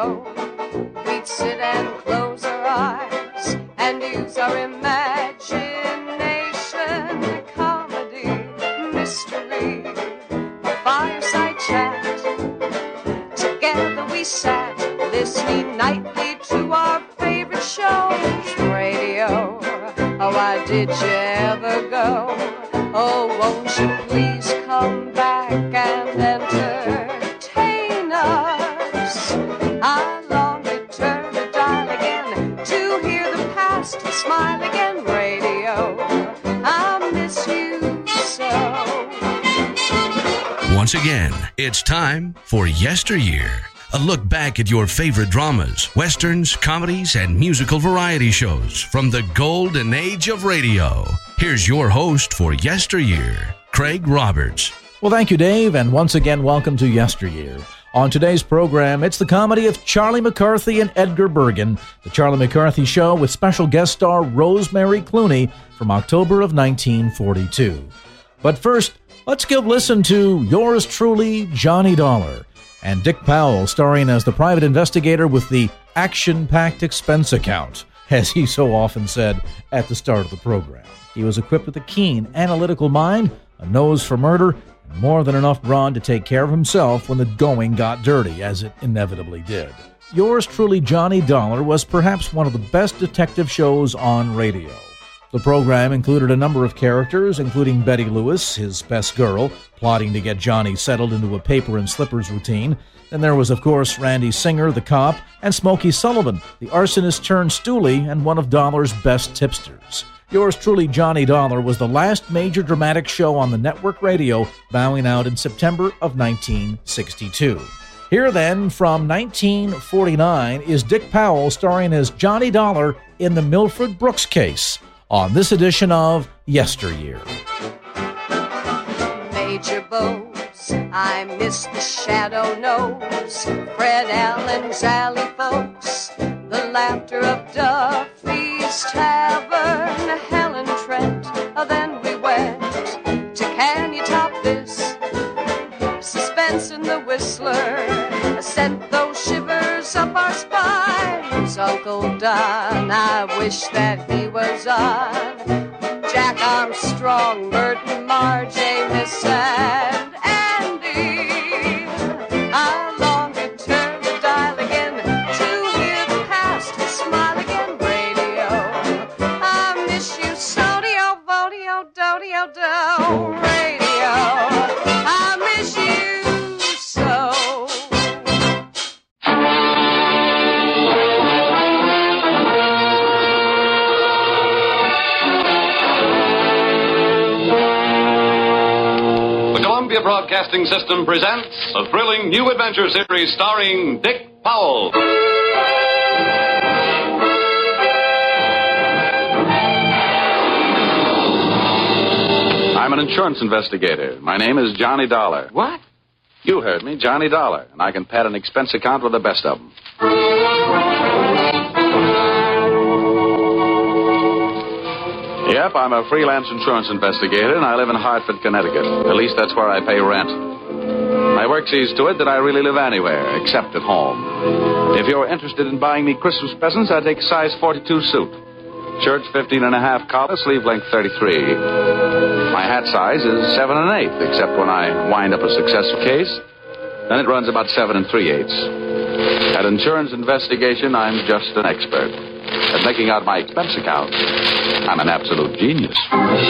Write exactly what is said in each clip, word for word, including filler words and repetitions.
radio, we'd sit and close our eyes and use our imagination. Comedy, mystery, a fireside chat. Together we sat, listening nightly to our favorite shows. Radio, oh, why did you ever go? Oh, won't you please come back and entertain us? I long to turn the dial again to hear the past and smile again. Radio, I miss you so. Once again, it's time for Yesteryear. A look back at your favorite dramas, westerns, comedies, and musical variety shows from the golden age of radio. Here's your host for Yesteryear, Craig Roberts. Well, thank you, Dave, and once again, welcome to Yesteryear. On today's program, it's the comedy of Charlie McCarthy and Edgar Bergen, The Charlie McCarthy Show, with special guest star Rosemary Clooney from October of nineteen forty-two. But first, let's give listen to yours truly, Johnny Dollar, and Dick Powell starring as the private investigator with the action-packed expense account, as he so often said at the start of the program. He was equipped with a keen, analytical mind, a nose for murder, and more than enough brawn to take care of himself when the going got dirty, as it inevitably did. Yours truly, Johnny Dollar, was perhaps one of the best detective shows on radio. The program included a number of characters, including Betty Lewis, his best girl, plotting to get Johnny settled into a paper and slippers routine. Then there was, of course, Randy Singer, the cop, and Smokey Sullivan, the arsonist turned stoolie and one of Dollar's best tipsters. Yours truly, Johnny Dollar, was the last major dramatic show on the network radio, bowing out in September of nineteen sixty-two. Here then, from nineteen forty-nine, is Dick Powell starring as Johnny Dollar in the Milford Brooks case on this edition of Yesteryear. Major Bose, I miss the shadow nose, Fred Allen's alley folks, the laughter of Duffy's Tavern, Helen Trent. Then we went to Can You Top This? Suspense in the Whistler sent those shivers up our spines. Uncle Don, I wish that he was on. Jack Armstrong, Burton, Marge, Amos, and Andy. I long to turn the dial again to hear the past and smile again. Radio, I miss you so. Dio, vodio, dodio, do. Radio, I miss you so. Columbia Broadcasting System presents a thrilling new adventure series starring Dick Powell. I'm an insurance investigator. My name is Johnny Dollar. What? You heard me, Johnny Dollar, and I can pad an expense account with the best of them. Yep, I'm a freelance insurance investigator, and I live in Hartford, Connecticut. At least that's where I pay rent. My work sees to it that I really live anywhere, except at home. If you're interested in buying me Christmas presents, I take a size forty-two suit. Shirt fifteen and a half collar, sleeve length thirty-three. My hat size is seven and an eighth, except when I wind up a successful case. Then it runs about seven and three eighths. At insurance investigation, I'm just an expert. At making out my expense account, I'm an absolute genius.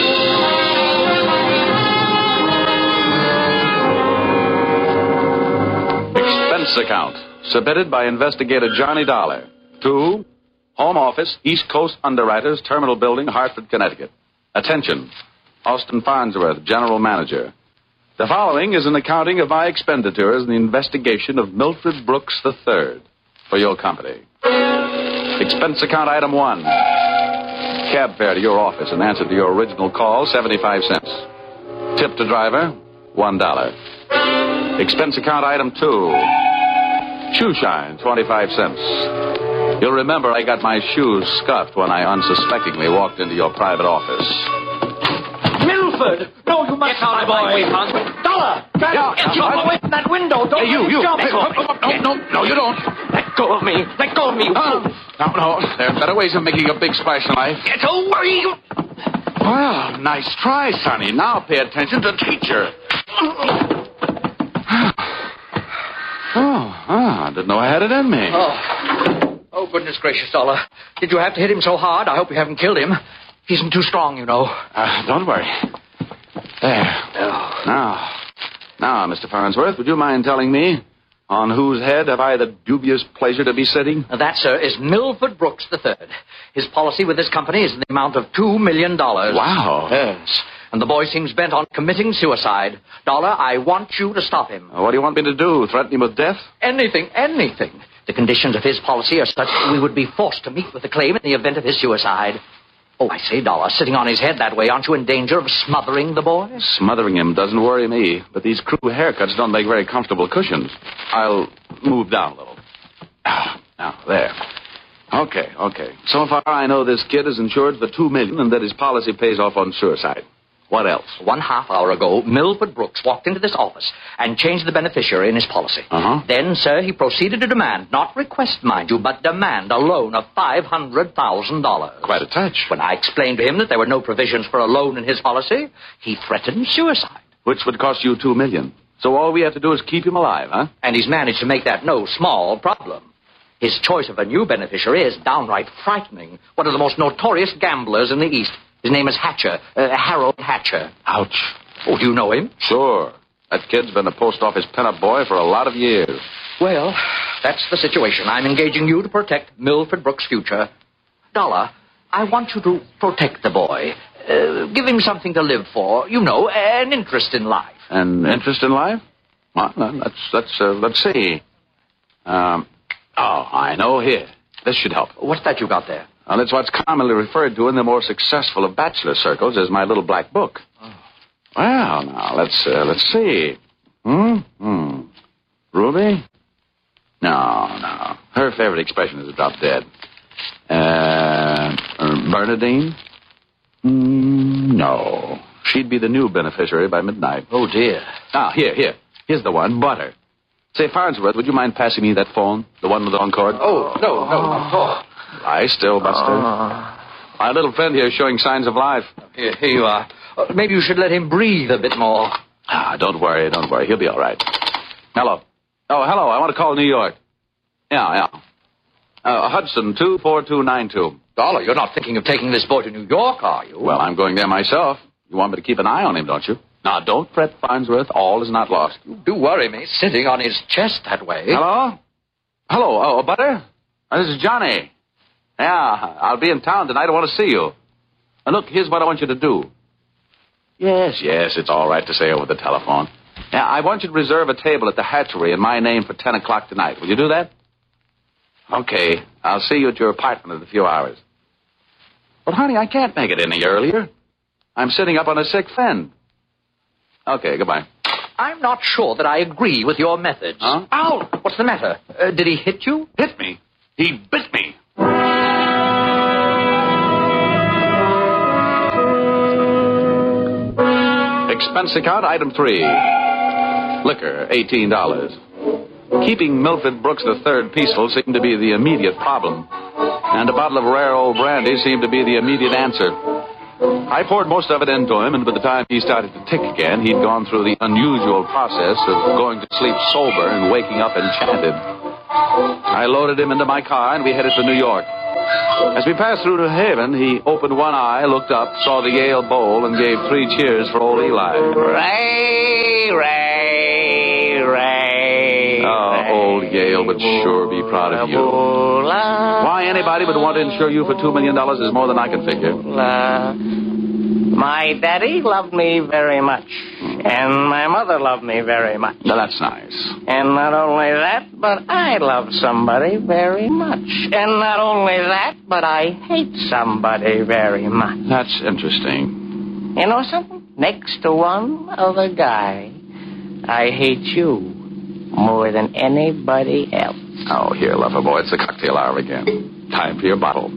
Expense account, submitted by investigator Johnny Dollar to Home Office, East Coast Underwriters, Terminal Building, Hartford, Connecticut. Attention, Austin Farnsworth, General Manager. The following is an accounting of my expenditures in the investigation of Milford Brooks the third for your company. Expense account item one. Cab fare to your office in answer to your original call, seventy-five cents. Tip to driver, one dollar. Expense account item two. Shoe shine, twenty-five cents. You'll remember I got my shoes scuffed when I unsuspectingly walked into your private office. Milford! No, you must not, boy. Wait, Farnsworth. Don't Dollar! Try Yeah, to get you yeah, away from that window. Don't Hey, you, let you. me jump. Hey, oh, oh, oh, no, no, no, you don't. Let go of me. Let go of me. Oh, no, no. There are better ways of making a big splash in life. Get away. You... Well, nice try, Sonny. Now pay attention to teacher. Oh, ah, I didn't know I had it in me. Oh. Oh, goodness gracious, Dollar. Did you have to hit him so hard? I hope you haven't killed him. He isn't too strong, you know. Uh, don't worry. There. Oh. Now, now, Mister Farnsworth, would you mind telling me on whose head have I the dubious pleasure to be sitting? That, sir, is Milford Brooks the third. His policy with this company is the amount of two million dollars. Wow. Yes. And the boy seems bent on committing suicide. Dollar, I want you to stop him. Uh, what do you want me to do? Threaten him with death? Anything, anything. The conditions of his policy are such that we would be forced to meet with the claim in the event of his suicide. Oh, I say, Dollar, sitting on his head that way, aren't you in danger of smothering the boy? Smothering him doesn't worry me, but these crew haircuts don't make very comfortable cushions. I'll move down a little. Ah, now, there. Okay, okay. So far, I know this kid is insured for two million dollars and that his policy pays off on suicide. What else? One half hour ago, Milford Brooks walked into this office and changed the beneficiary in his policy. Uh-huh. Then, sir, he proceeded to demand, not request, mind you, but demand a loan of five hundred thousand dollars. Quite a touch. When I explained to him that there were no provisions for a loan in his policy, he threatened suicide. Which would cost you two million dollars. So all we have to do is keep him alive, huh? And he's managed to make that no small problem. His choice of a new beneficiary is downright frightening. One of the most notorious gamblers in the East. His name is Hatcher, uh, Harold Hatcher. Ouch. Oh, do you know him? Sure. That kid's been a post office pinup boy for a lot of years. Well, that's the situation. I'm engaging you to protect Milford Brooks' future. Dollar, I want you to protect the boy. Uh, give him something to live for. You know, an interest in life. An interest in life? Well, let's, let's, uh, let's see. Um, oh, I know here. This should help. What's that you got there? Well, it's what's commonly referred to in the more successful of bachelor circles as my little black book. Oh. Well, now, let's, uh, let's see. Hmm? Hmm. Ruby? No, no. Her favorite expression is drop dead. Uh, Bernadine? Mm, no. She'd be the new beneficiary by midnight. Oh, dear. Ah, here, here. Here's the one, Butter. Say, Farnsworth, would you mind passing me that phone? The one with the long cord? Oh, no, no, not at all. Lie still, Buster. Uh, My little friend here is showing signs of life. Here, here you are. Uh, maybe you should let him breathe a bit more. Ah, don't worry, don't worry. He'll be all right. Hello. Oh, hello. I want to call New York. Yeah, yeah. Uh, Hudson, two four two nine two. Dollar, you're not thinking of taking this boy to New York, are you? Well, I'm going there myself. You want me to keep an eye on him, don't you? Now, don't fret, Farnsworth. All is not lost. You do worry me, sitting on his chest that way. Hello? Hello, oh, Butter? Uh, this is Johnny. Yeah, I'll be in town tonight. I want to see you. And look, here's what I want you to do. Yes, yes, it's all right to say over the telephone. Yeah, I want you to reserve a table at the hatchery in my name for ten o'clock tonight. Will you do that? Okay, I'll see you at your apartment in a few hours. But, honey, I can't make it any earlier. I'm sitting up on a sick friend. Okay, goodbye. I'm not sure that I agree with your methods. Huh? Ow! What's the matter? Uh, did he hit you? Hit me? He bit me. Expense account, item three. Liquor, eighteen dollars. Keeping Milford Brooks the third peaceful seemed to be the immediate problem. And a bottle of rare old brandy seemed to be the immediate answer. I poured most of it into him, and by the time he started to tick again, he'd gone through the unusual process of going to sleep sober and waking up enchanted. I loaded him into my car, and we headed for New York. As we passed through New Haven, he opened one eye, looked up, saw the Yale Bowl, and gave three cheers for old Eli. Ray, Ray, Ray. Oh, old Yale would sure be proud of you. Why anybody would want to insure you for two million dollars is more than I can figure. My daddy loved me very much, and my mother loved me very much. Now, that's nice. And not only that, but I love somebody very much. And not only that, but I hate somebody very much. That's interesting. You know something? Next to one other guy, I hate you more than anybody else. Oh, here, lover boy, it's the cocktail hour again. Time for your bottle.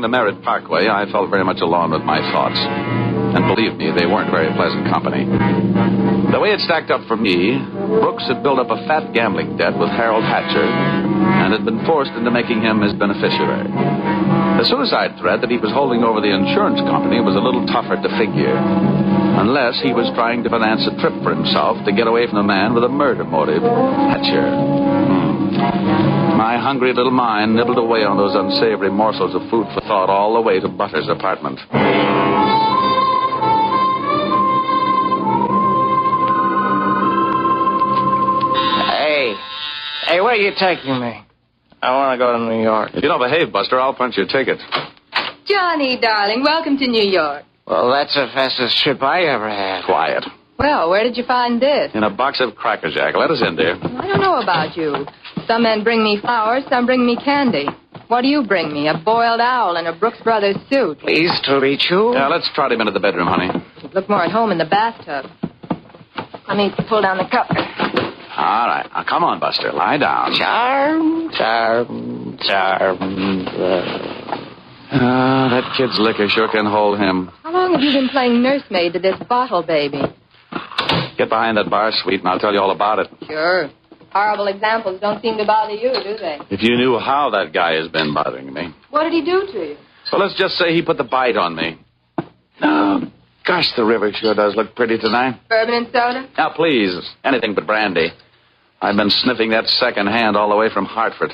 the Merritt Parkway, I felt very much alone with my thoughts. And believe me, they weren't very pleasant company. The way it stacked up for me, Brooks had built up a fat gambling debt with Harold Hatcher and had been forced into making him his beneficiary. The suicide threat that he was holding over the insurance company was a little tougher to figure, unless he was trying to finance a trip for himself to get away from the man with a murder motive, Hatcher. Hmm. My hungry little mind nibbled away on those unsavory morsels of food for thought all the way to Butter's apartment. Hey, where are you taking me? I want to go to New York. If you don't behave, Buster, I'll punch your ticket. Johnny, darling, welcome to New York. Well, that's the fastest trip I ever had. Quiet. Well, where did you find this? In a box of Cracker Jack. Let us in, dear. I don't know about you. Some men bring me flowers, some bring me candy. What do you bring me? A boiled owl and a Brooks Brothers suit. Pleased to meet you. Yeah, let's trot him into the bedroom, honey. You'd look more at home in the bathtub. Let me pull down the cover. All right. Now, come on, Buster. Lie down. Charm, charm, charm. Ah, that kid's liquor sure can hold him. How long have you been playing nursemaid to this bottle baby? Get behind that bar, sweet, and I'll tell you all about it. Sure. Horrible examples don't seem to bother you, do they? If you knew how that guy has been bothering me. What did he do to you? So let's just say he put the bite on me. Oh, gosh, the river sure does look pretty tonight. Bourbon and soda? Now, please, anything but brandy. I've been sniffing that second hand all the way from Hartford.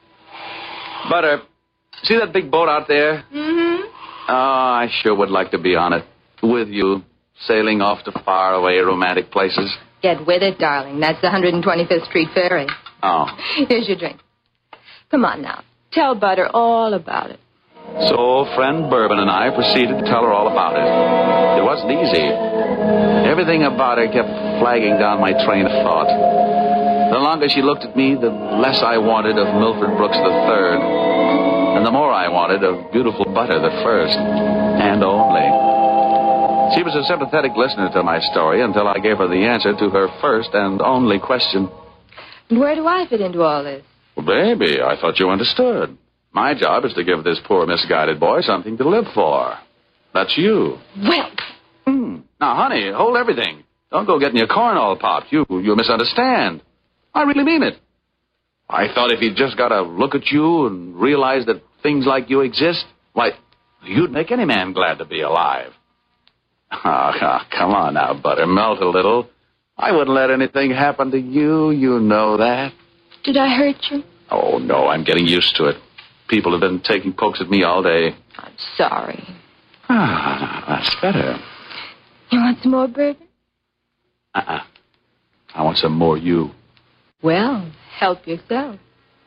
Butter, see that big boat out there? Mm-hmm. Oh, I sure would like to be on it. With you, sailing off to faraway romantic places. Get with it, darling. That's the one hundred twenty-fifth Street Ferry. Oh. Here's your drink. Come on now. Tell Butter all about it. So, friend Bourbon and I proceeded to tell her all about it. It wasn't easy. Everything about her kept flagging down my train of thought. The longer she looked at me, the less I wanted of Milford Brooks the third, and the more I wanted of beautiful Butter the first, and only. She was a sympathetic listener to my story until I gave her the answer to her first and only question. And where do I fit into all this? Well, baby, I thought you understood. My job is to give this poor misguided boy something to live for. That's you. Well. Hmm. Now, honey, hold everything. Don't go getting your corn all popped. You, you misunderstand. I really mean it. I thought if he'd just got to look at you and realize that things like you exist, why, you'd make any man glad to be alive. Oh, oh, come on now, Butter. Melt a little. I wouldn't let anything happen to you. You know that. Did I hurt you? Oh, no, I'm getting used to it. People have been taking pokes at me all day. I'm sorry. Ah, that's better. You want some more bourbon? Uh-uh. I want some more you. Well, help yourself.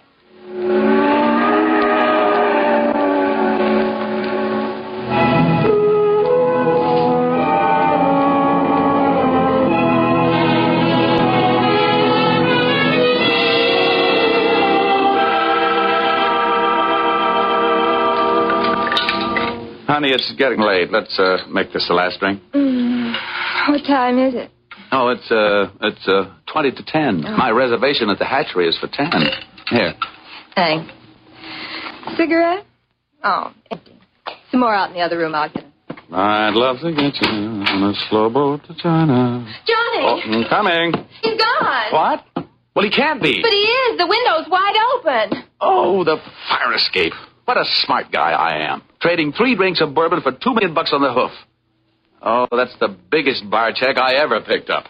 Honey, it's getting late. Let's uh, make this the last drink. Mm, what time is it? Oh, it's uh, it's uh, twenty to ten. Oh. My reservation at the hatchery is for ten. Here. Thanks. Cigarette? Oh, empty. Some more out in the other room. I'll get it. I'd love to get you on a slow boat to China. Johnny! Oh, I'm coming. He's gone. What? Well, he can't be. But he is. The window's wide open. Oh, the fire escape. What a smart guy I am. Trading three drinks of bourbon for two million bucks on the hoof. Oh, that's the biggest bar check I ever picked up.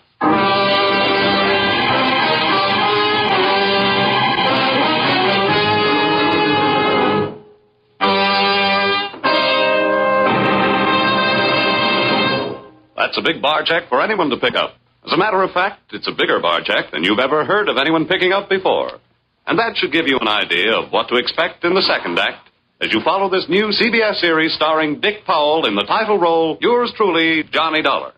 That's a big bar check for anyone to pick up. As a matter of fact, it's a bigger bar check than you've ever heard of anyone picking up before. And that should give you an idea of what to expect in the second act as you follow this new C B S series starring Dick Powell in the title role, yours truly, Johnny Dollar.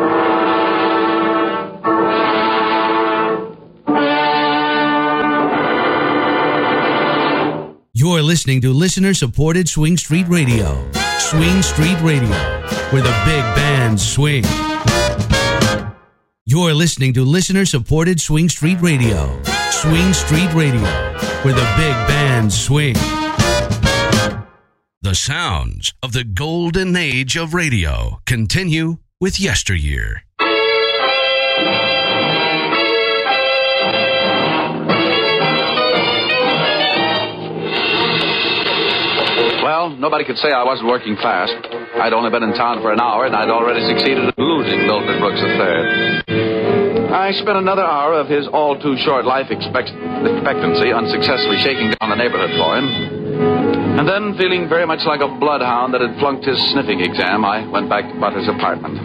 You're listening to listener-supported Swing Street Radio. Swing Street Radio, where the big bands swing. You're listening to listener-supported Swing Street Radio. Swing Street Radio, where the big bands swing. The sounds of the golden age of radio continue with Yesteryear. Well, nobody could say I wasn't working fast. I'd only been in town for an hour, and I'd already succeeded in losing Milford Brooks the third. I spent another hour of his all-too-short life expect- expectancy unsuccessfully shaking down the neighborhood for him. And then, feeling very much like a bloodhound that had flunked his sniffing exam, I went back to Butter's apartment.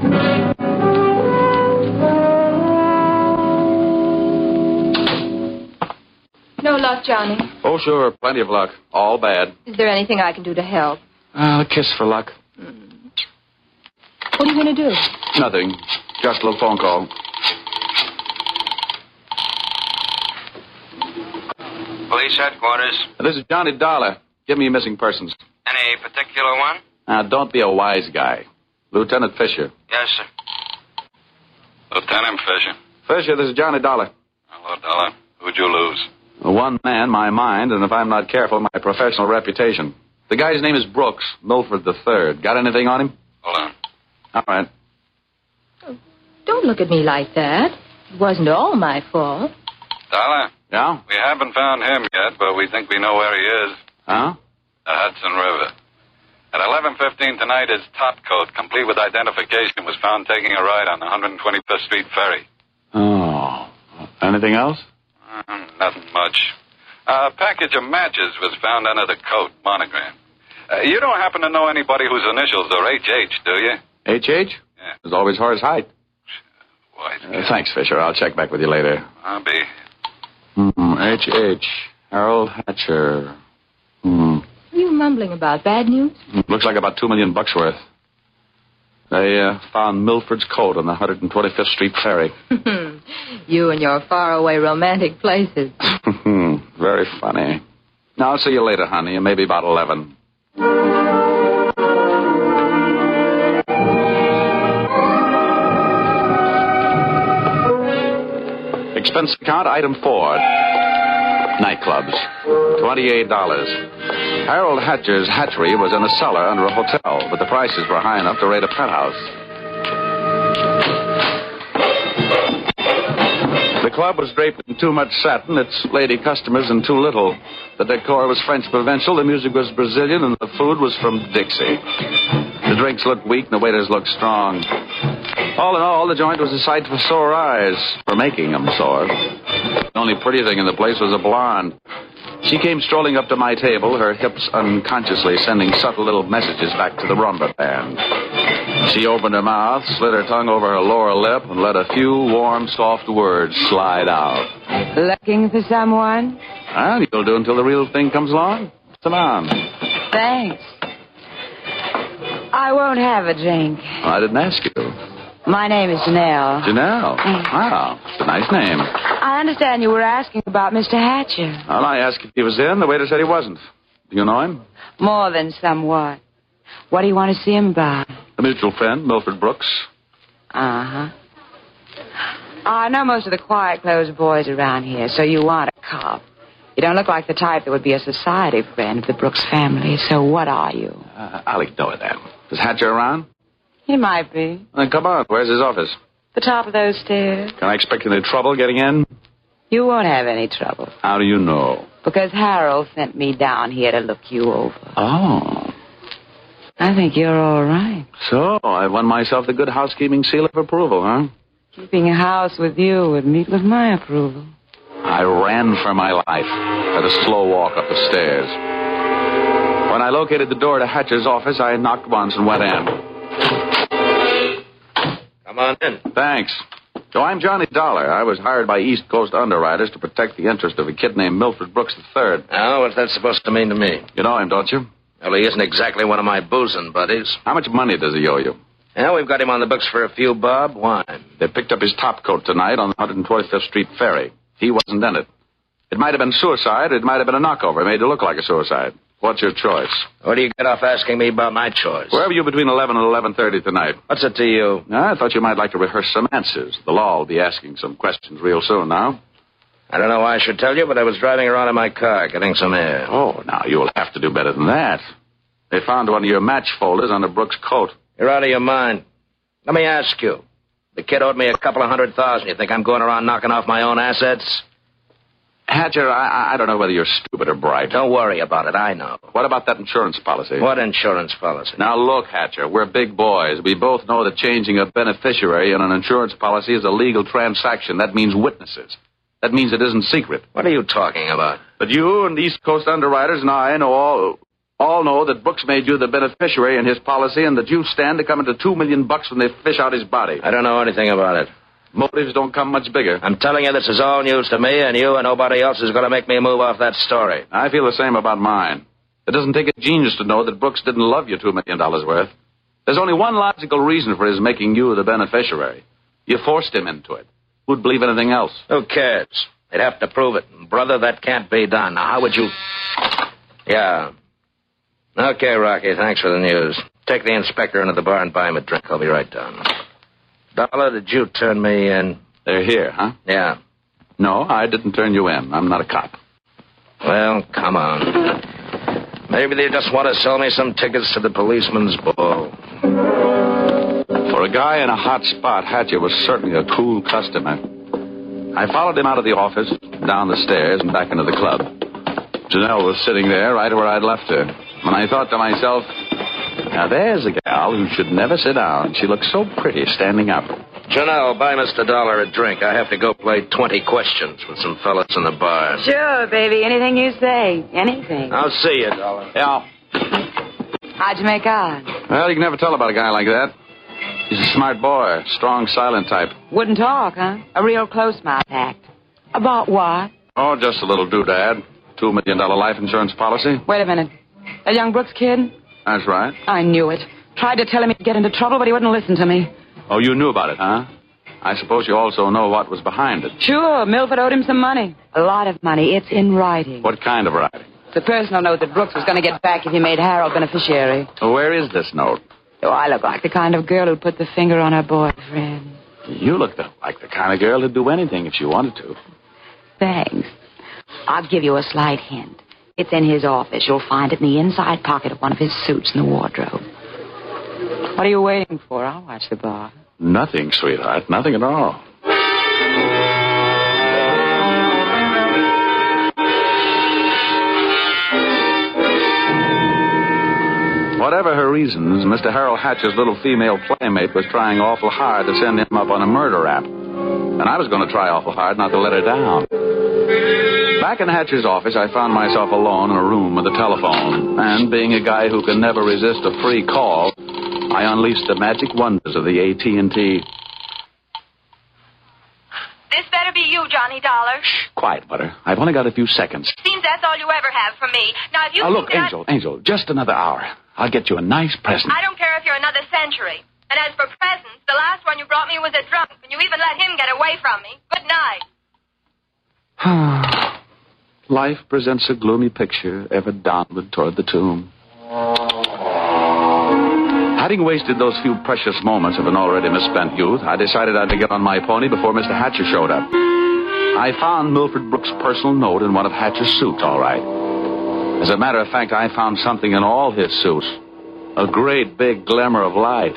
No luck, Johnny. Oh, sure, plenty of luck. All bad. Is there anything I can do to help? Uh, a kiss for luck. Mm. What are you going to do? Nothing. Just a little phone call. Police headquarters. This is Johnny Dollar. Give me a missing persons. Any particular one? Now, don't be a wise guy. Lieutenant Fisher. Yes, sir. Lieutenant Fisher. Fisher, this is Johnny Dollar. Hello, Dollar. Who'd you lose? One man, my mind, and if I'm not careful, my professional reputation. The guy's name is Brooks, Milford the third. Got anything on him? Hold on. All right. Oh, don't look at me like that. It wasn't all my fault. Dollar? Yeah? We haven't found him yet, but we think we know where he is. Huh? The Hudson River. At eleven fifteen tonight, his top coat, complete with identification, was found taking a ride on the one hundred twenty-fifth Street ferry. Oh. Anything else? Uh, nothing much. A package of matches was found under the coat, monogram. Uh, you don't happen to know anybody whose initials are H H, do you? H H? Yeah. It's always Horace Height. Wise Uh, thanks, Fisher. I'll check back with you later. I'll be. Hmm. H H. Harold Hatcher. Hmm. What are you mumbling about? Bad news? Looks like about two million bucks worth. They uh, found Milford's coat on the one hundred twenty-fifth Street ferry. You and your faraway romantic places. Very funny. Now, I'll see you later, honey, and maybe about eleven. Expense account, item four. Nightclubs. twenty-eight dollars. Harold Hatcher's hatchery was in a cellar under a hotel, but the prices were high enough to rate a penthouse. The club was draped in too much satin, its lady customers in too little. The decor was French provincial, the music was Brazilian, and the food was from Dixie. The drinks looked weak, and the waiters looked strong. All in all, the joint was a sight for sore eyes, for making them sore. The only pretty thing in the place was a blonde. She came strolling up to my table, her hips unconsciously sending subtle little messages back to the rumba band. She opened her mouth, slid her tongue over her lower lip, and let a few warm, soft words slide out. Looking for someone? Well, you'll do until the real thing comes along. Sit down. Thanks. I won't have a drink. Well, I didn't ask you. My name is Janelle. Janelle? Wow, it's a nice name. I understand you were asking about Mister Hatcher. Well, I asked if he was in. The waiter said he wasn't. Do you know him? More than somewhat. What do you want to see him about? A mutual friend, Milford Brooks. Uh-huh. I know most of the quiet-clothes boys around here, so you want a cop. You don't look like the type that would be a society friend of the Brooks family, so what are you? Uh, I'll ignore that. Is Hatcher around? He might be. Then come on. Where's his office? The top of those stairs. Can I expect any trouble getting in? You won't have any trouble. How do you know? Because Harold sent me down here to look you over. Oh. I think you're all right. So, I won myself the good housekeeping seal of approval, huh? Keeping a house with you would meet with my approval. I ran for my life at a slow walk up the stairs. When I located the door to Hatcher's office, I knocked once and went in. Come on in. Thanks. So I'm Johnny Dollar. I was hired by East Coast underwriters to protect the interest of a kid named Milford Brooks the third. Now, what's that supposed to mean to me? You know him, don't you? Well, he isn't exactly one of my boozing buddies. How much money does he owe you? Yeah, we've got him on the books for a few bob. Why? They picked up his top coat tonight on the one hundred twenty-fifth Street ferry. He wasn't in it. It might have been suicide. It might have been a knockover made to look like a suicide. What's your choice? What do you get off asking me about my choice? Where are you between eleven and eleven thirty tonight? What's it to you? I thought you might like to rehearse some answers. The law will be asking some questions real soon now. I don't know why I should tell you, but I was driving around in my car, getting some air. Oh, now, you'll have to do better than that. They found one of your match folders under Brooks' coat. You're out of your mind. Let me ask you. The kid owed me a couple of hundred thousand. You think I'm going around knocking off my own assets? Hatcher, I, I don't know whether you're stupid or bright. Don't worry about it. I know. What about that insurance policy? What insurance policy? Now, look, Hatcher, we're big boys. We both know that changing a beneficiary in an insurance policy is a legal transaction. That means witnesses. That means it isn't secret. What are you talking about? But you and East Coast underwriters and I know all... All know that Brooks made you the beneficiary in his policy and that you stand to come into two million bucks when they fish out his body. I don't know anything about it. Motives don't come much bigger. I'm telling you this is all news to me, and you and nobody else is going to make me move off that story. I feel the same about mine. It doesn't take a genius to know that Brooks didn't love you two million dollars worth. There's only one logical reason for his making you the beneficiary. You forced him into it. Who'd believe anything else? Who cares? They'd have to prove it. Brother, that can't be done. Now, how would you... Yeah... Okay, Rocky, thanks for the news. Take the inspector into the bar and buy him a drink. I'll be right down. Dollar, did you turn me in? They're here, huh? Yeah. No, I didn't turn you in. I'm not a cop. Well, come on. Maybe they just want to sell me some tickets to the policeman's ball. For a guy in a hot spot, Hatcher was certainly a cool customer. I followed him out of the office, down the stairs, and back into the club. Janelle was sitting there right where I'd left her. And I thought to myself, now there's a gal who should never sit down. She looks so pretty standing up. Janelle, buy Mister Dollar a drink. I have to go play twenty questions with some fellas in the bar. Sure, baby. Anything you say. Anything. I'll see you, Dollar. Yeah. How'd you make out? Well, you can never tell about a guy like that. He's a smart boy, strong, silent type. Wouldn't talk, huh? A real close-mouth act. About what? Oh, just a little doodad. Two million dollar life insurance policy. Wait a minute. That young Brooks kid? That's right. I knew it. Tried to tell him he'd get into trouble, but he wouldn't listen to me. Oh, you knew about it, huh? I suppose you also know what was behind it. Sure, Milford owed him some money. A lot of money. It's in writing. What kind of writing? It's a personal note that Brooks was going to get back if he made Harold beneficiary. Well, where is this note? Oh, I look like the kind of girl who'd put the finger on her boyfriend. You look the, like the kind of girl who'd do anything if she wanted to. Thanks. I'll give you a slight hint. It's in his office. You'll find it in the inside pocket of one of his suits in the wardrobe. What are you waiting for? I'll watch the bar. Nothing, sweetheart. Nothing at all. Whatever her reasons, Mister Harold Hatcher's little female playmate was trying awful hard to send him up on a murder rap. And I was going to try awful hard not to let her down. Back in Hatcher's office, I found myself alone in a room with a telephone. And being a guy who can never resist a free call, I unleashed the magic wonders of the A T and T. This better be you, Johnny Dollar. Shh, quiet, Butter. I've only got a few seconds. Seems that's all you ever have from me. Now, if you Now, think look, that Angel, Angel, just another hour. I'll get you a nice present. I don't care if you're another century. And as for presents, the last one you brought me was a drunk, and you even let him get away from me. Good night. Life presents a gloomy picture, ever downward toward the tomb. Having wasted those few precious moments of an already misspent youth, I decided I'd get on my pony before Mister Hatcher showed up. I found Milford Brooks' personal note in one of Hatcher's suits, all right. As a matter of fact, I found something in all his suits. A great big glimmer of light.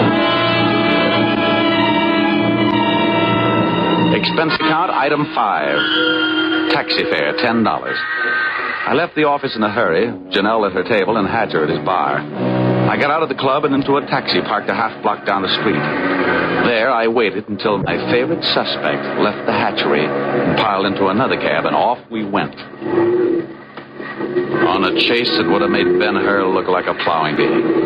Expense account, item five. Taxi fare, ten dollars. I left the office in a hurry, Janelle at her table and Hatcher at his bar. I got out of the club and into a taxi parked a half block down the street. There, I waited until my favorite suspect left the hatchery and piled into another cab, and off we went. On a chase that would have made Ben-Hur look like a plowing bee.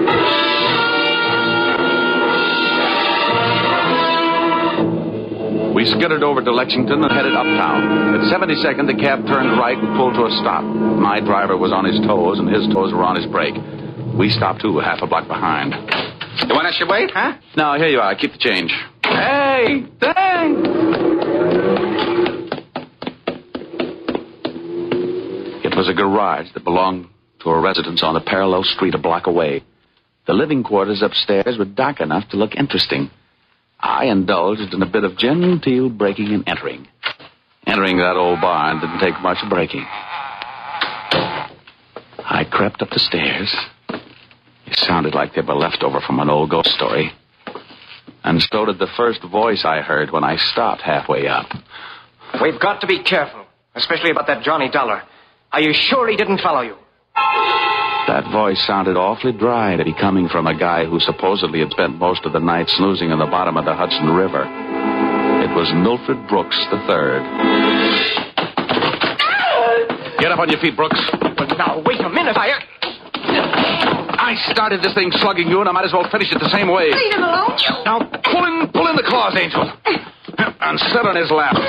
We skittered over to Lexington and headed uptown. At seventy-second, the cab turned right and pulled to a stop. My driver was on his toes, and his toes were on his brake. We stopped, too, half a block behind. You want us to wait, huh? No, here you are. Keep the change. Hey, thanks. It was a garage that belonged to a residence on a parallel street a block away. The living quarters upstairs were dark enough to look interesting. I indulged in a bit of genteel breaking and entering. Entering that old barn didn't take much breaking. I crept up the stairs, They sounded like they were left over from an old ghost story. And so did the first voice I heard when I stopped halfway up. We've got to be careful, especially about that Johnny Dollar. Are you sure he didn't follow you? That voice sounded awfully dry to be coming from a guy who supposedly had spent most of the night snoozing in the bottom of the Hudson River. It was Milford Brooks the Third. Get up on your feet, Brooks. Well, now, wait a minute. I... I started this thing slugging you, and I might as well finish it the same way. Leave him alone. Now, pull in, pull in the claws, Angel. And sit on his lap.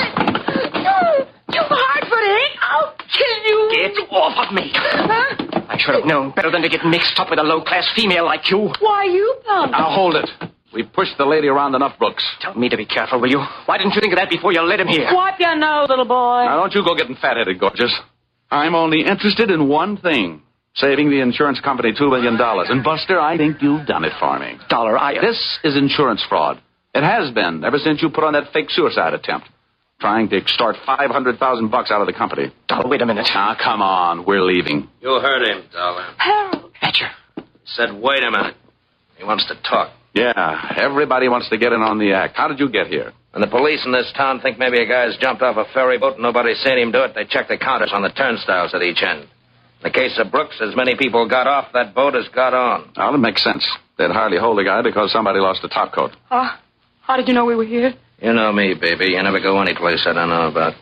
Too hard for it. I'll kill you. Get off of me. Huh? I should have known better than to get mixed up with a low-class female like you. Why, you punk. Now, hold it. We pushed the lady around enough, Brooks. Tell me to be careful, will you? Why didn't you think of that before you let him here? Wipe your nose, little boy. Now, don't you go getting fat-headed, gorgeous. I'm only interested in one thing. Saving the insurance company two million dollars. And, Buster, I think you've done it for me. Dollar, I... This is insurance fraud. It has been ever since you put on that fake suicide attempt. Trying to extort five hundred thousand bucks out of the company. Dollar, wait a minute. Now, come on. We're leaving. You heard him, Dollar. Harold. Hatcher. He said, wait a minute. He wants to talk. Yeah, everybody wants to get in on the act. How did you get here? And the police in this town think maybe a guy's jumped off a ferry boat and nobody's seen him do it. They check the counters on the turnstiles at each end. In the case of Brooks, as many people got off that boat as got on. Well, it makes sense. They'd hardly hold the guy because somebody lost a topcoat. Uh, how did you know we were here? You know me, baby. You never go any place I don't know about.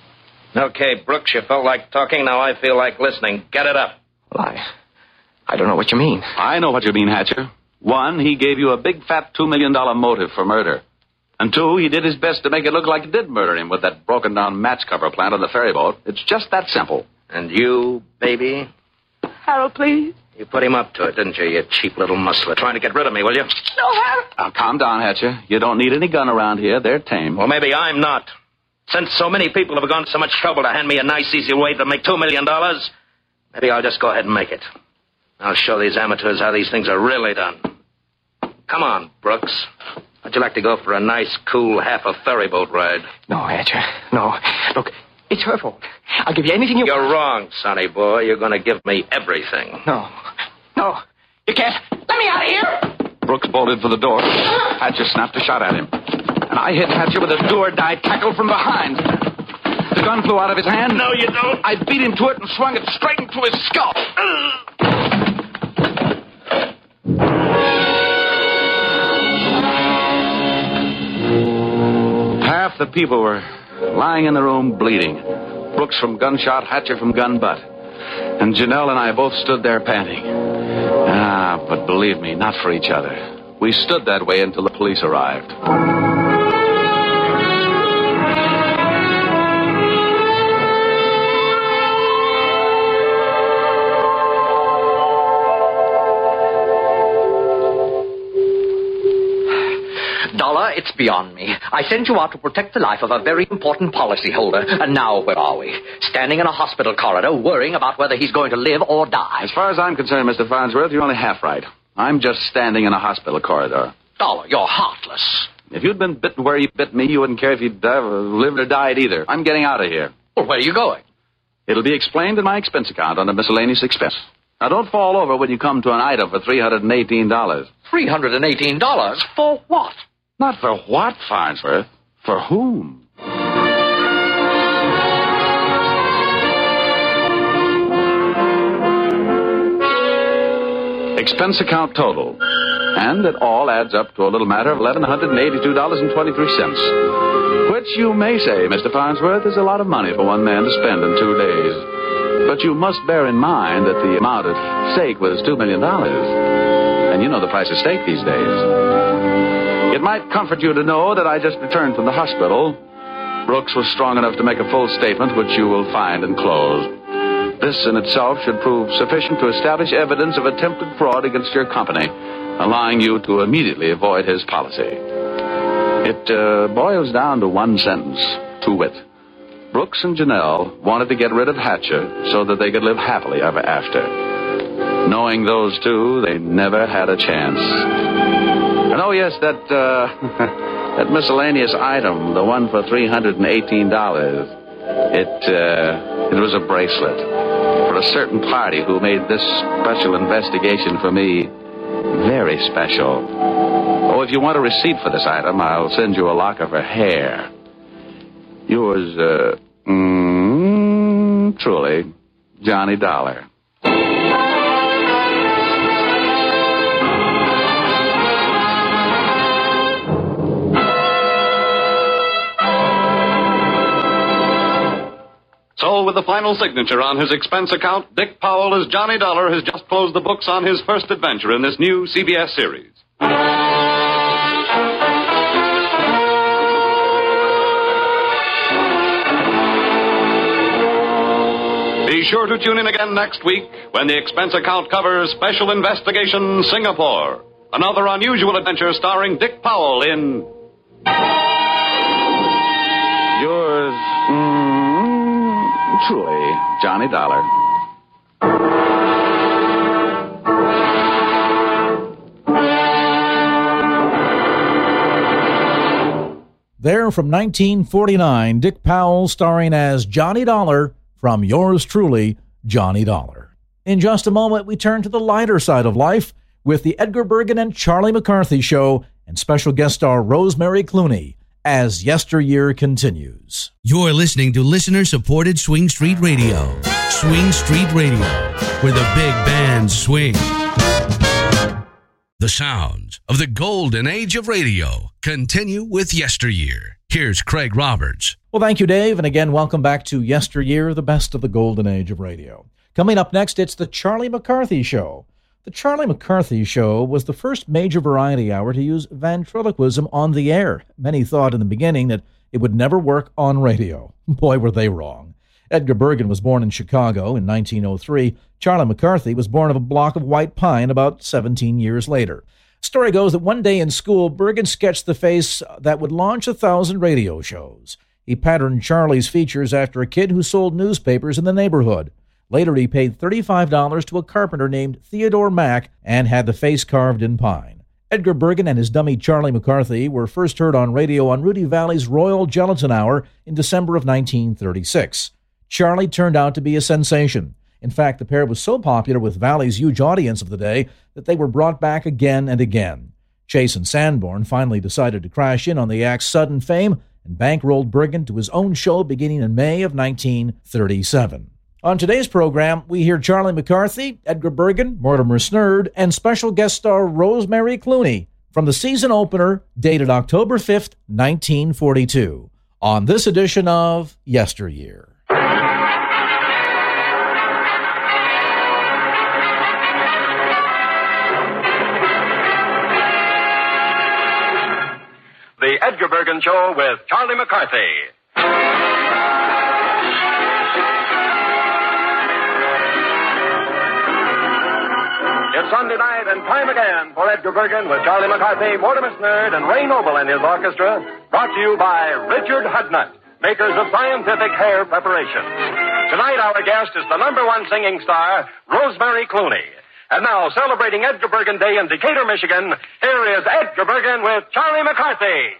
Okay, Brooks, you felt like talking. Now I feel like listening. Get it up. Well, I... I don't know what you mean. I know what you mean, Hatcher. One, he gave you a big, fat two million dollars motive for murder. And two, he did his best to make it look like you did murder him with that broken-down match cover plant on the ferry boat. It's just that simple. And you, baby? Harold, please. You put him up to it, didn't you, you cheap little muscler? Trying to get rid of me, will you? No, Harold. Now, calm down, Hatcher. You don't need any gun around here. They're tame. Well, maybe I'm not. Since so many people have gone to so much trouble to hand me a nice, easy way to make two million dollars, maybe I'll just go ahead and make it. I'll show these amateurs how these things are really done. Come on, Brooks. How'd you like to go for a nice, cool, half a ferry boat ride? No, Hatcher. No. Look, it's her fault. I'll give you anything you... You're wrong, sonny boy. You're going to give me everything. No. No. You can't. Let me out of here. Brooks bolted for the door. Hatcher snapped a shot at him. And I hit Hatcher with a do-or-die tackle from behind. The gun flew out of his hand. No, you don't. I beat him to it and swung it straight into his skull. Half the people were lying in the room bleeding. Brooks from gunshot, Hatcher from gun butt. And Janelle and I both stood there panting. Ah, but believe me, not for each other. We stood that way until the police arrived. Dollar, it's beyond me. I sent you out to protect the life of a very important policyholder, and now where are we? Standing in a hospital corridor, worrying about whether he's going to live or die. As far as I'm concerned, Mister Farnsworth, you're only half right. I'm just standing in a hospital corridor. Dollar, you're heartless. If you'd been bitten where you bit me, you wouldn't care if you'd uh, lived or died either. I'm getting out of here. Well, where are you going? It'll be explained in my expense account under miscellaneous expense. Now, don't fall over when you come to an item for three hundred eighteen dollars. three hundred eighteen dollars? For what? Not for what, Farnsworth? For whom? Expense account total. And it all adds up to a little matter of one thousand one hundred eighty-two dollars and twenty-three cents. Which you may say, Mister Farnsworth, is a lot of money for one man to spend in two days. But you must bear in mind that the amount at stake was two million dollars. And you know the price of steak these days. It might comfort you to know that I just returned from the hospital. Brooks was strong enough to make a full statement, which you will find enclosed. This in itself should prove sufficient to establish evidence of attempted fraud against your company, allowing you to immediately avoid his policy. It uh, boils down to one sentence, to wit. Brooks and Janelle wanted to get rid of Hatcher so that they could live happily ever after. Knowing those two, they never had a chance. And oh, yes, that, uh, that miscellaneous item, the one for three hundred eighteen dollars, it, uh, it was a bracelet for a certain party who made this special investigation for me very special. Oh, if you want a receipt for this item, I'll send you a lock of her hair. Yours, uh, mm, truly, Johnny Dollar. So, with the final signature on his expense account, Dick Powell as Johnny Dollar has just closed the books on his first adventure in this new C B S series. Be sure to tune in again next week when the expense account covers Special Investigation Singapore, another unusual adventure starring Dick Powell in... Yours, mm, truly, Johnny Dollar. There from nineteen forty-nine, Dick Powell starring as Johnny Dollar from Yours Truly, Johnny Dollar. In just a moment, we turn to the lighter side of life with the Edgar Bergen and Charlie McCarthy Show and special guest star Rosemary Clooney as Yesteryear continues. You're listening to listener-supported Swing Street Radio. Swing Street Radio, where the big bands swing. The sounds of the golden age of radio continue with Yesteryear. Here's Craig Roberts. Well, thank you, Dave, and again, welcome back to Yesteryear, the best of the golden age of radio. Coming up next, it's the Charlie McCarthy Show. The Charlie McCarthy Show was the first major variety hour to use ventriloquism on the air. Many thought in the beginning that it would never work on radio. Boy, were they wrong. Edgar Bergen was born in Chicago in nineteen oh three. Charlie McCarthy was born of a block of white pine about seventeen years later. Story goes that one day in school, Bergen sketched the face that would launch a thousand radio shows. He patterned Charlie's features after a kid who sold newspapers in the neighborhood. Later, he paid thirty-five dollars to a carpenter named Theodore Mack and had the face carved in pine. Edgar Bergen and his dummy Charlie McCarthy were first heard on radio on Rudy Valley's Royal Gelatin Hour in December of nineteen thirty-six. Charlie turned out to be a sensation. In fact, the pair was so popular with Valley's huge audience of the day that they were brought back again and again. Chase and Sanborn finally decided to crash in on the act's sudden fame and bankrolled Bergen to his own show beginning in May of nineteen thirty-seven. On today's program, we hear Charlie McCarthy, Edgar Bergen, Mortimer Snerd, and special guest star Rosemary Clooney from the season opener dated October fifth, nineteen forty-two, on this edition of Yesteryear. The Edgar Bergen Show with Charlie McCarthy. It's Sunday night and time again for Edgar Bergen with Charlie McCarthy, Mortimer Snerd, and Ray Noble and his orchestra. Brought to you by Richard Hudnut, makers of scientific hair preparation. Tonight our guest is the number one singing star, Rosemary Clooney. And now, celebrating Edgar Bergen Day in Decatur, Michigan, here is Edgar Bergen with Charlie McCarthy.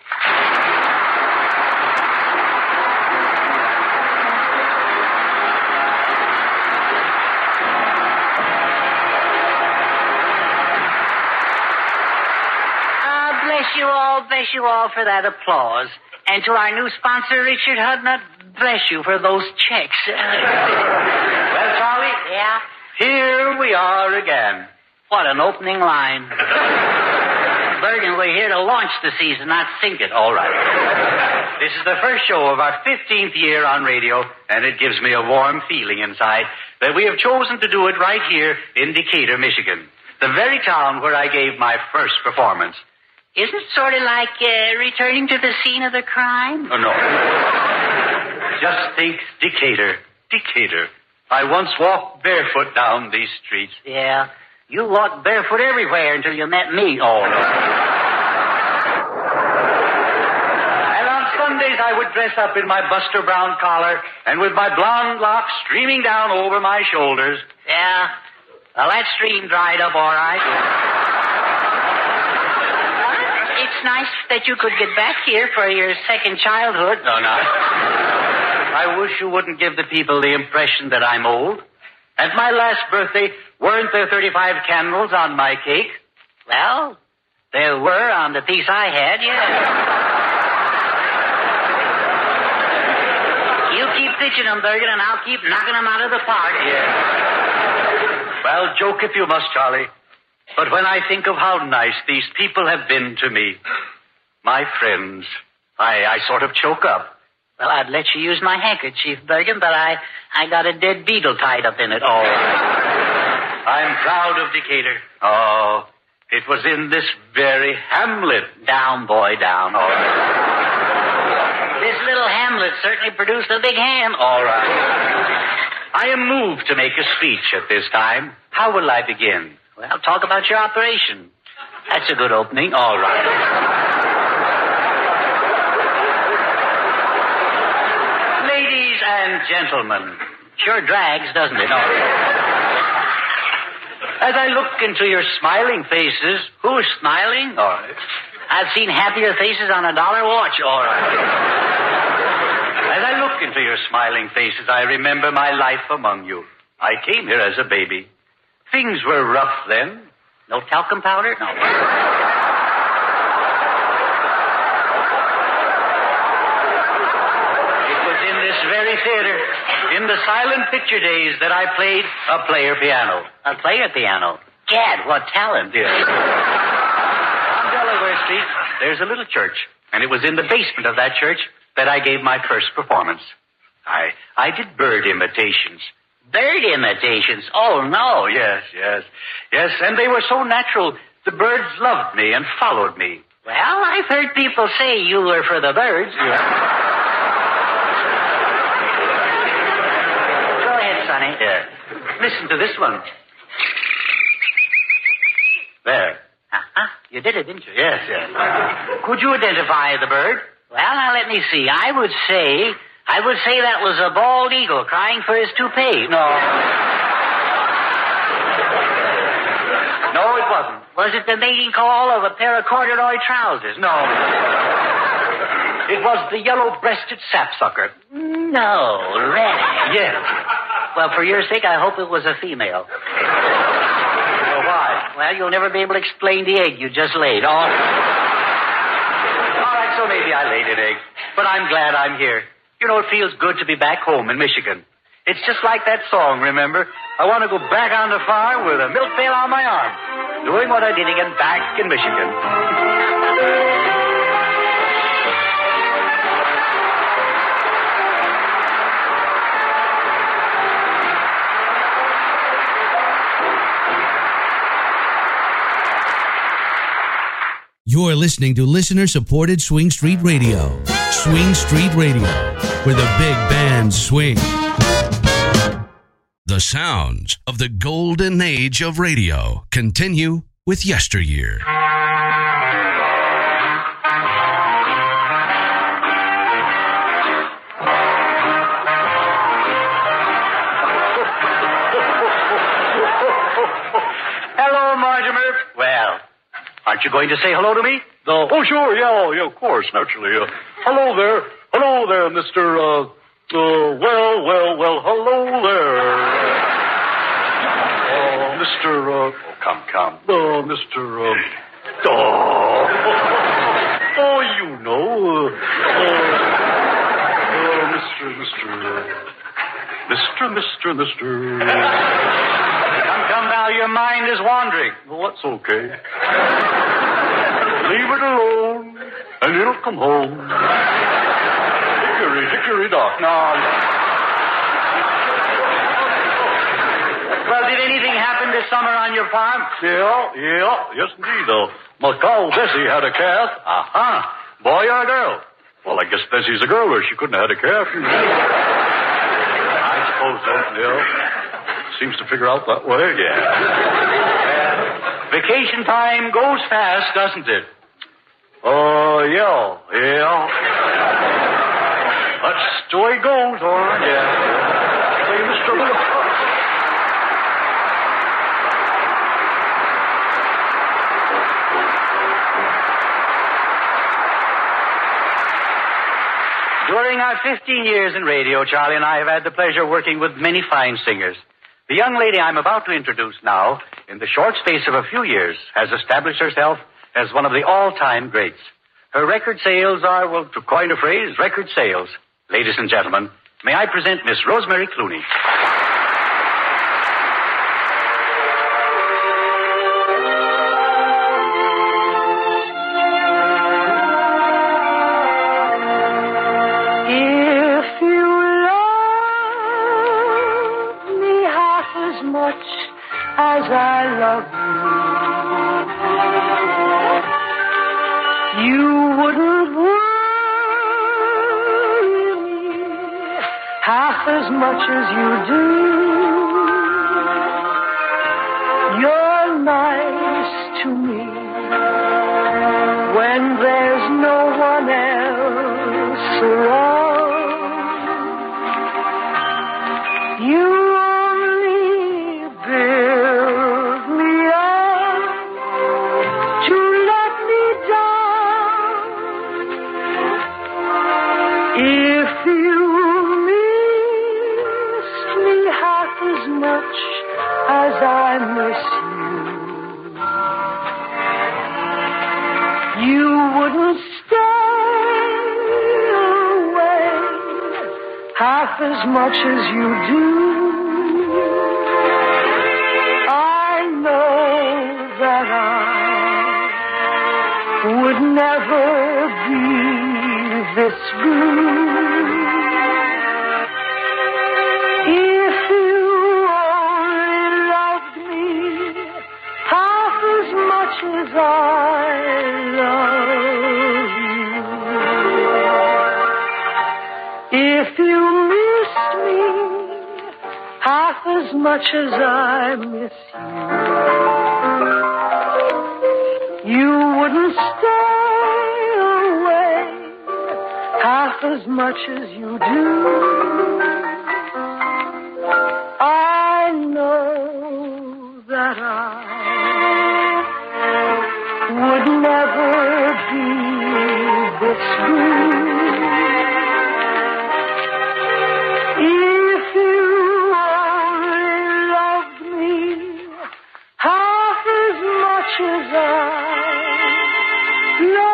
Ah, bless you all, bless you all for that applause. And to our new sponsor, Richard Hudnut, bless you for those checks. Well, Charlie? Yeah? Here we are again. What an opening line. Bergen, we're here to launch the season, not sink it. All right. This is the first show of our fifteenth year on radio, and it gives me a warm feeling inside that we have chosen to do it right here in Decatur, Michigan, the very town where I gave my first performance. Isn't it sort of like uh, returning to the scene of the crime? Oh, no. Just think, Decatur, Decatur. I once walked barefoot down these streets. Yeah, you walked barefoot everywhere until you met me. Oh, no. And on Sundays I would dress up in my Buster Brown collar and with my blonde locks streaming down over my shoulders. Yeah, well, that stream dried up all right. It's nice that you could get back here for your second childhood. No, no. I wish you wouldn't give the people the impression that I'm old. At my last birthday, weren't there thirty-five candles on my cake? Well, there were on the piece I had, yeah. You keep pitching them, Bergen, and I'll keep knocking them out of the park. Yeah. Well, joke if you must, Charlie. But when I think of how nice these people have been to me, my friends, I, I sort of choke up. Well, I'd let you use my handkerchief, Bergen, but I, I got a dead beetle tied up in it. Oh. I'm proud of Decatur. Oh, it was in this very hamlet. Down, boy, down. All right. This little hamlet certainly produced a big ham. All right. I am moved to make a speech at this time. How will I begin? Well, talk about your operation. That's a good opening. All right. Ladies and gentlemen. Sure drags, doesn't it? No. As I look into your smiling faces, who's smiling? All right. I've seen happier faces on a dollar watch. All right. As I look into your smiling faces, I remember my life among you. I came here as a baby. Things were rough then. No talcum powder? No. Very theater, in the silent picture days that I played a player piano. A player piano? Gad, what talent, dear. On Delaware Street, there's a little church, and it was in the basement of that church that I gave my first performance. I I did bird imitations. Bird imitations? Oh, no. Yes, yes, yes, and they were so natural, the birds loved me and followed me. Well, I've heard people say you were for the birds. Yeah. Sonny. Yeah. Listen to this one. There. Uh-huh. You did it, didn't you? Yes, yes. Could you identify the bird? Well, now let me see. I would say, I would say that was a bald eagle crying for his toupee. No. No, it wasn't. Was it the mating call of a pair of corduroy trousers? No. It was the yellow-breasted sapsucker. No, really? Yes. Well, for your sake, I hope it was a female. Well, why? Well, you'll never be able to explain the egg you just laid. All right, so maybe I laid an egg. But I'm glad I'm here. You know, it feels good to be back home in Michigan. It's just like that song, remember? I want to go back on the farm with a milk pail on my arm, doing what I did again back in Michigan. You're listening to listener-supported Swing Street Radio. Swing Street Radio, where the big bands swing. The sounds of the golden age of radio continue with Yesteryear. Hello, Mortimer. Well, aren't you going to say hello to me? No. Oh, sure. Yeah, oh, yeah, of course, naturally. Uh, hello there. Hello there, Mister Uh, uh, well, well, well, hello there. Oh, Mister Uh, oh, come, come. Oh, Mister Uh, oh, oh, you know. Uh, oh, Mister Mister Uh, Mister Mister Mister Come, come now, your mind is wandering. Well, that's okay. Leave it alone, and it'll come home. Hickory, hickory dock. No. Well, did anything happen this summer on your farm? Yeah, yeah, yes, indeed. Uh, my cow, Bessie, had a calf. Uh-huh. Boy or girl? Well, I guess Bessie's a girl, or she couldn't have had a calf. I suppose so, yeah. Seems to figure out that way. Yeah. Vacation time goes fast, doesn't it? Oh, uh, yeah, yeah. That's the way it goes, all right. Yeah. Hey, Mister During our fifteen years in radio, Charlie and I have had the pleasure of working with many fine singers. The young lady I'm about to introduce now in the short space of a few years, has established herself as one of the all-time greats. Her record sales are, well, to coin a phrase, record sales. Ladies and gentlemen, may I present Miss Rosemary Clooney. If you love me half as much as I love you, you wouldn't worry me half as much as you do. You're nice to me when there's no one else around. You only build me up to let me down. If you missed me half as much as I miss you, you wouldn't stay away half as much as you do. I know that I would never be this blue if you only loved me half as much as I love you. If you missed me half as much as I miss you, you wouldn't stay away half as much as you do. I know that I would never be this blue if you only loved me half as much as I love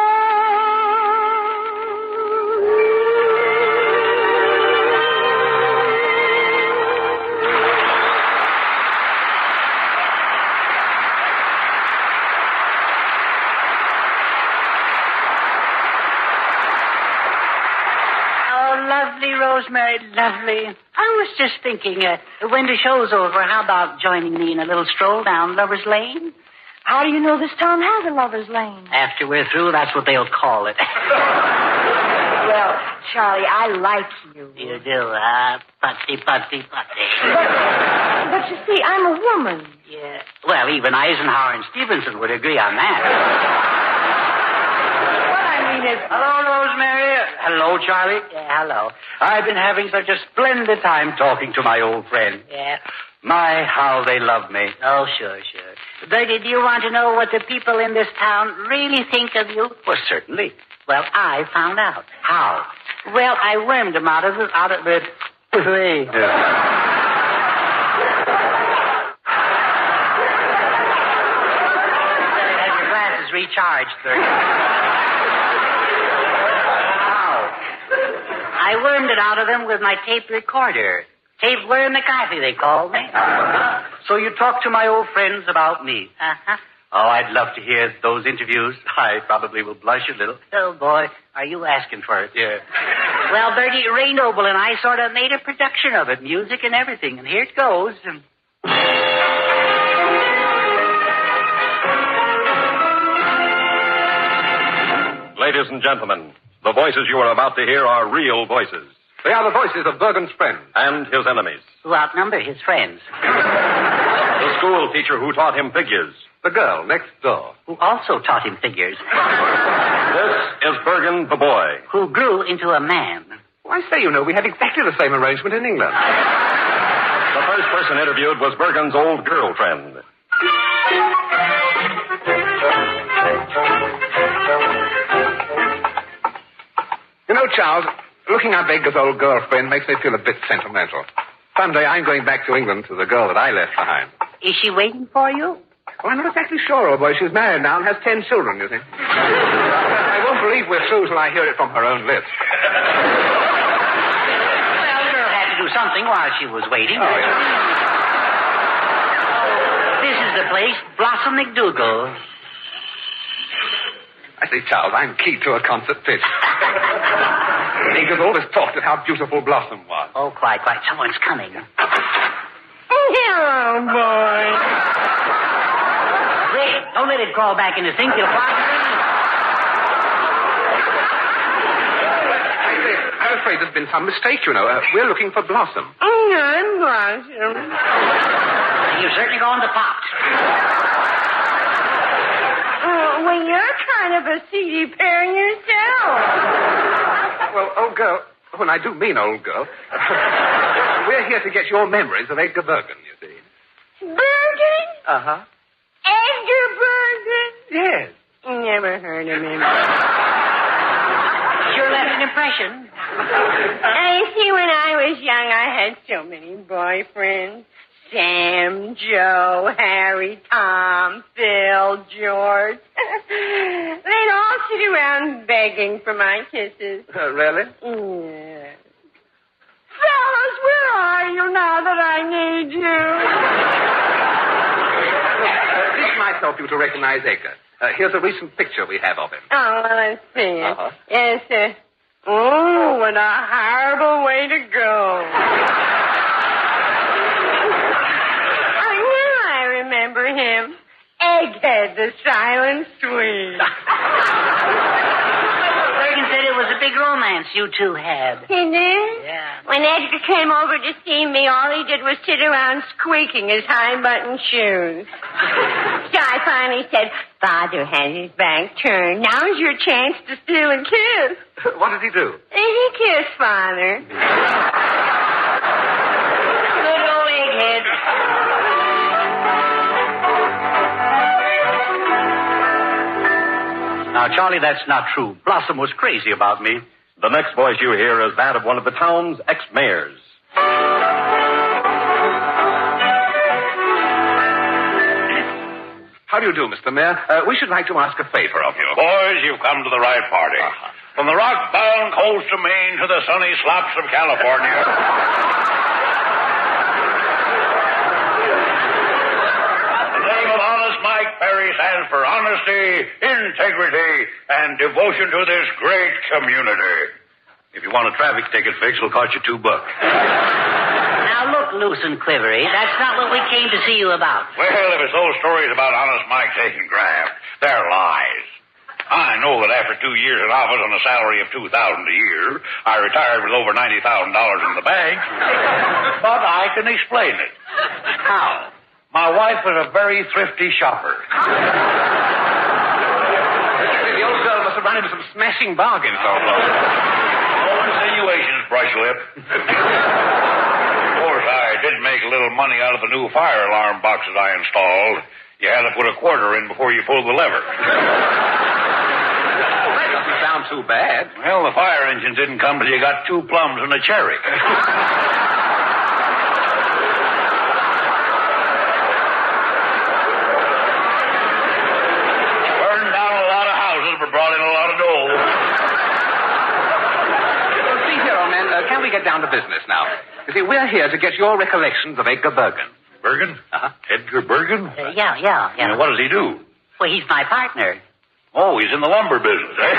Lovely, Rosemary, lovely. I was just thinking, uh, when the show's over, how about joining me in a little stroll down Lover's Lane? How do you know this town has a Lover's Lane? After we're through, that's what they'll call it. Well, Charlie, I like you. You do, huh? Putty, putty, putty. But you see, I'm a woman. Yeah. Well, even Eisenhower and Stevenson would agree on that. What I mean is... Hello, Rosemary. Hello, Charlie. Yeah, hello. I've been having such a splendid time talking to my old friend. Yeah. My, how they love me. Oh, sure, sure. Bertie, do you want to know what the people in this town really think of you? Well, certainly. Well, I found out. How? Well, I wormed them out of the, out of the... Wait. Yeah. Have your glasses recharged, Bertie. I wormed it out of them with my tape recorder. Tapeworm McCarthy, they called me. So you talked to my old friends about me. Uh-huh. Oh, I'd love to hear those interviews. I probably will blush a little. Oh, boy, are you asking for it? Yeah. Well, Bertie, Ray Noble and I sort of made a production of it, music and everything, and here it goes. And... Ladies and gentlemen, the voices you are about to hear are real voices. They are the voices of Bergen's friends and his enemies. Who outnumber his friends. The school teacher who taught him figures. The girl next door. Who also taught him figures. This is Bergen the boy. Who grew into a man. Why, say, you know, we had exactly the same arrangement in England. The first person interviewed was Bergen's old girlfriend. You know, Charles, looking at Edgar's old girlfriend makes me feel a bit sentimental. Someday I'm going back to England to the girl that I left behind. Is she waiting for you? Well, I'm not exactly sure, old boy. She's married now and has ten children, you see. I won't believe we're through till I hear it from her own lips. Well, the girl had to do something while she was waiting. Oh, yeah. This is the place, Blossom McDougal. I say, Charles, I'm key to a concert pitch. Niggas always talked of how beautiful Blossom was. Oh, quiet, quiet. Someone's coming. Hello, boy. Rick, don't let it crawl back in the sink. You'll fly. I'm afraid there's been some mistake, you know. Uh, we're looking for Blossom. Oh, I'm Blossom. You're certainly going to pop. Oh, well, you're kind of a seedy pair yourself. Well, old girl, well, I do mean old girl. We're here to get your memories of Edgar Bergen, you see. Bergen? Uh-huh. Edgar Bergen? Yes. Never heard of him. Sure left an impression. I see, when I was young, I had so many boyfriends. Sam, Joe, Harry, Tom, Phil, George. They'd all sit around begging for my kisses. Uh, really? Yeah. Fellas, where are you now that I need you? Uh, this might help you to recognize Edgar. Uh, here's a recent picture we have of him. Oh, well, let's see it. Uh-huh. Yes, sir. Oh, what a horrible way to go. Remember him? Egghead, the silent Swede. Bergen said it was a big romance you two had. He did? Yeah. When Edgar came over to see me, all he did was sit around squeaking his high-button shoes. So I finally said, Father has his back turned. Now's your chance to steal and kiss. What did he do? He kissed Father. Good old Egghead. Now, Charlie, that's not true. Blossom was crazy about me. The next voice you hear is that of one of the town's ex-mayors. How do you do, Mister Mayor? Uh, we should like to ask a favor of you. Boys, you've come to the right party. Uh-huh. From the rock-bound coast of Maine to the sunny slops of California. The name of honest Mike Perry stands for honesty, integrity, and devotion to this great community. If you want a traffic ticket fixed, it'll cost you two bucks. Now, look, loose and quivery. That's not what we came to see you about. Well, if it's those stories about honest Mike taking graft, they're lies. I know that after two years in office on a salary of two thousand dollars a year, I retired with over ninety thousand dollars in the bank. But I can explain it. How? My wife was a very thrifty shopper. The old girl must have run into some smashing bargains, old boy. No insinuations, Brushliп. Of course, I did make a little money out of the new fire alarm boxes I installed. You had to put a quarter in before you pulled the lever. That doesn't sound too bad. Well, the fire engine didn't come till you got two plums and a cherry. Burned down a lot of houses, but brought in a lot of dough. See here, old man, uh, can we get down to business now? You see, we're here to get your recollections of Edgar Bergen. Bergen? Uh-huh. Edgar Bergen? Uh, yeah, yeah, yeah. And what does he do? Well, he's my partner. Oh, he's in the lumber business, eh?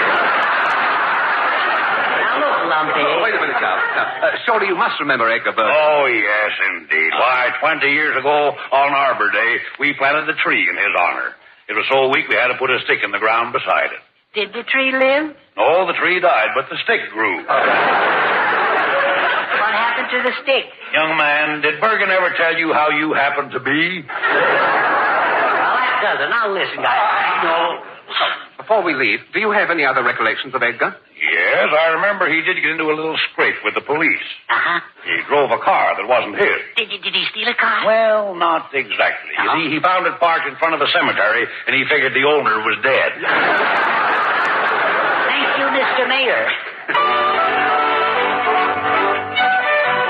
Now, look, Lumpy. Oh, wait a minute, Charles. Now, uh, surely you must remember Edgar Bergen. Oh, yes, indeed. Why, twenty years ago on Arbor Day, we planted a tree in his honor. It was so weak we had to put a stick in the ground beside it. Did the tree live? No, the tree died, but the stick grew. What happened to the stick? Young man, did Bergen ever tell you how you happened to be? Well, that doesn't. Now, listen, guys. No. Before we leave, do you have any other recollections of Edgar? Yes, I remember he did get into a little scrape with the police. Uh-huh. He drove a car that wasn't his. Did, did he steal a car? Well, not exactly. Uh-huh. You see, he found it parked in front of a cemetery, and he figured the owner was dead. Thank you, Mister Mayor.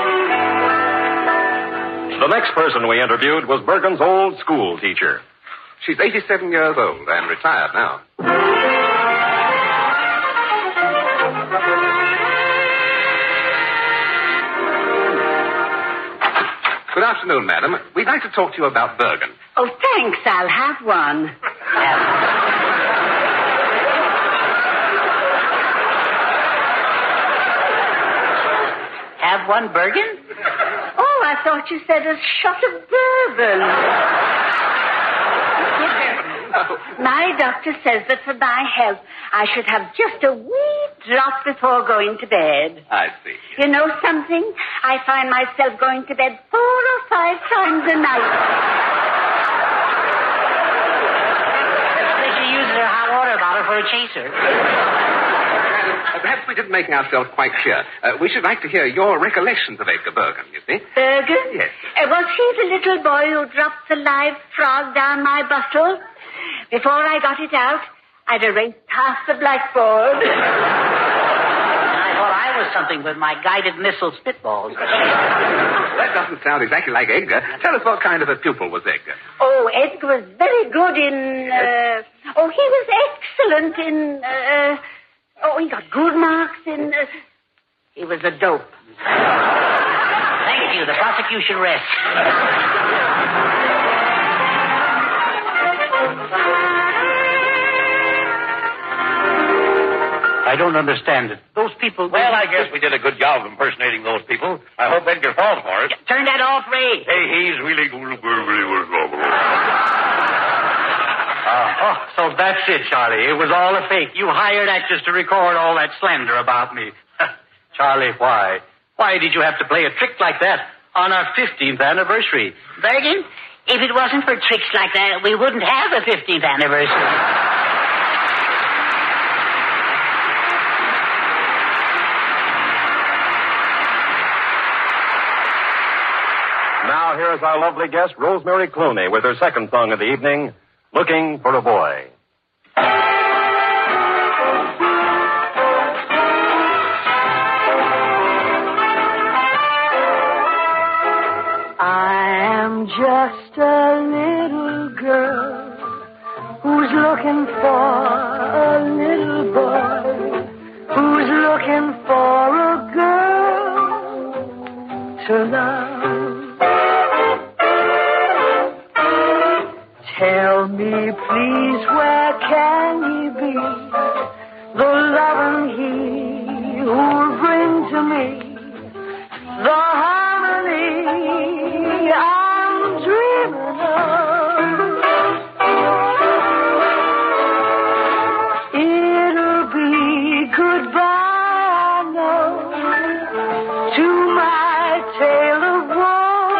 The next person we interviewed was Bergen's old school teacher. She's eighty-seven years old and retired now. Good afternoon, madam. We'd like to talk to you about Bergen. Oh, thanks. I'll have one. Have one Bergen? Oh, I thought you said a shot of bourbon. My doctor says that for my health, I should have just a wee drop before going to bed. I see. You know something? I find myself going to bed four or five times a night. She uses her hot water bottle for a chaser. Uh, perhaps we didn't make ourselves quite clear. Uh, we should like to hear your recollections of Edgar Bergen, you see. Bergen? Yes. Uh, was he the little boy who dropped the live frog down my bottle? Before I got it out, I'd erased half the blackboard. I thought I was something with my guided missile spitballs. That doesn't sound exactly like Edgar. Tell us what kind of a pupil was Edgar. Oh, Edgar was very good in... Uh, oh, he was excellent in... Uh, oh, he got good marks in... Uh, he was a dope. Thank you. The prosecution rests. I don't understand it. Those people... Well, I guess we did a good job of impersonating those people. I hope Edgar falls for it. Turn that off, Ray. Hey, he's really good. Uh, oh, so that's it, Charlie. It was all a fake. You hired actors to record all that slander about me. Charlie, why? Why did you have to play a trick like that on our fifteenth anniversary? Bergen, if it wasn't for tricks like that, we wouldn't have a fifteenth anniversary. Now, here is our lovely guest, Rosemary Clooney, with her second song of the evening, Looking for a Boy. I am just a little girl who's looking for a little boy, who's looking for a girl to love. Tell me, please, where can he be? The loving he who'll bring to me the harmony I'm dreaming of. It'll be goodbye, no, to my tale of woe.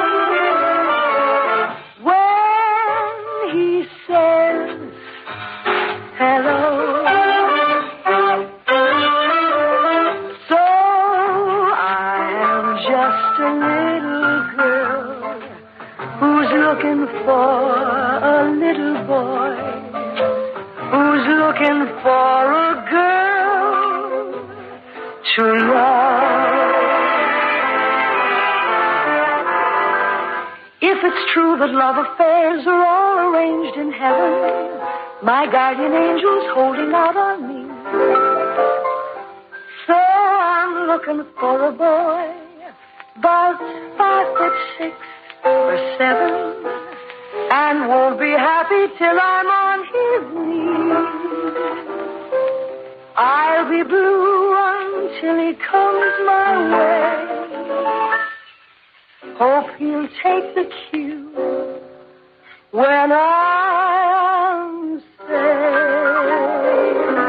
Looking for a little boy who's looking for a girl to love. If it's true that love affairs are all arranged in heaven, my guardian angel's holding out on me. So I'm looking for a boy about five foot six or seven, and won't be happy till I'm on his knees. I'll be blue until he comes my way. Hope he'll take the cue when I'm saved.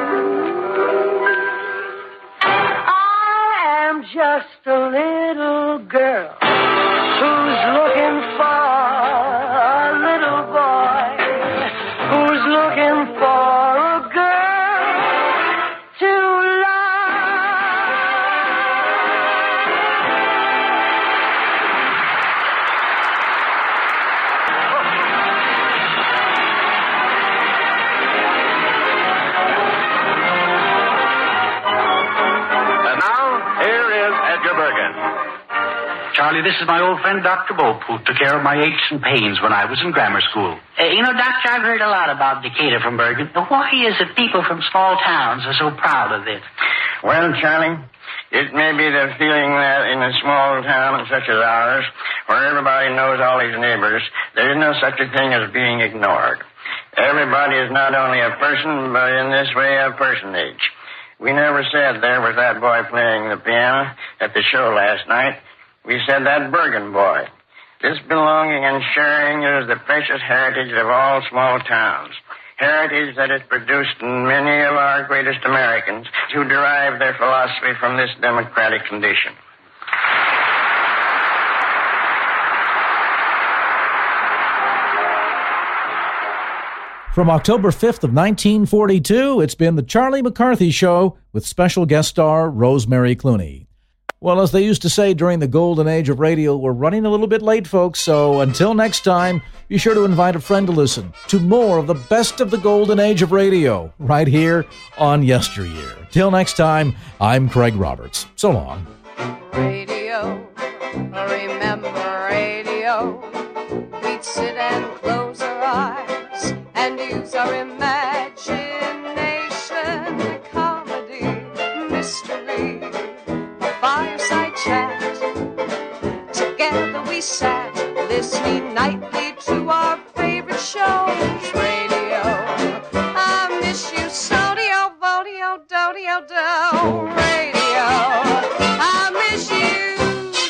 I am just a little girl who's looking for a little boy, who's looking for a girl to Charlie, this is my old friend Doctor Bope, who took care of my aches and pains when I was in grammar school. Uh, you know, Doctor, I've heard a lot about Decatur from Bergen. Why is it people from small towns are so proud of it? Well, Charlie, it may be the feeling that in a small town such as ours, where everybody knows all his neighbors, there is no such a thing as being ignored. Everybody is not only a person, but in this way a personage. We never said there was that boy playing the piano at the show last night. We said that Bergen boy. This belonging and sharing is the precious heritage of all small towns. Heritage that is produced in many of our greatest Americans who derive their philosophy from this democratic condition. From October fifth of nineteen forty-two, it's been The Charlie McCarthy Show with special guest star Rosemary Clooney. Well, as they used to say during the golden age of radio, we're running a little bit late, folks, so until next time, be sure to invite a friend to listen to more of the best of the golden age of radio right here on Yesteryear. Till next time, I'm Craig Roberts. So long. Radio, remember radio. We'd sit and close our eyes and use our imagination. Comedy, mystery, a fireside chat. Together we sat, listening nightly to our favorite shows. Radio, I miss you, so-dio, vodio, do-dio, do. Radio.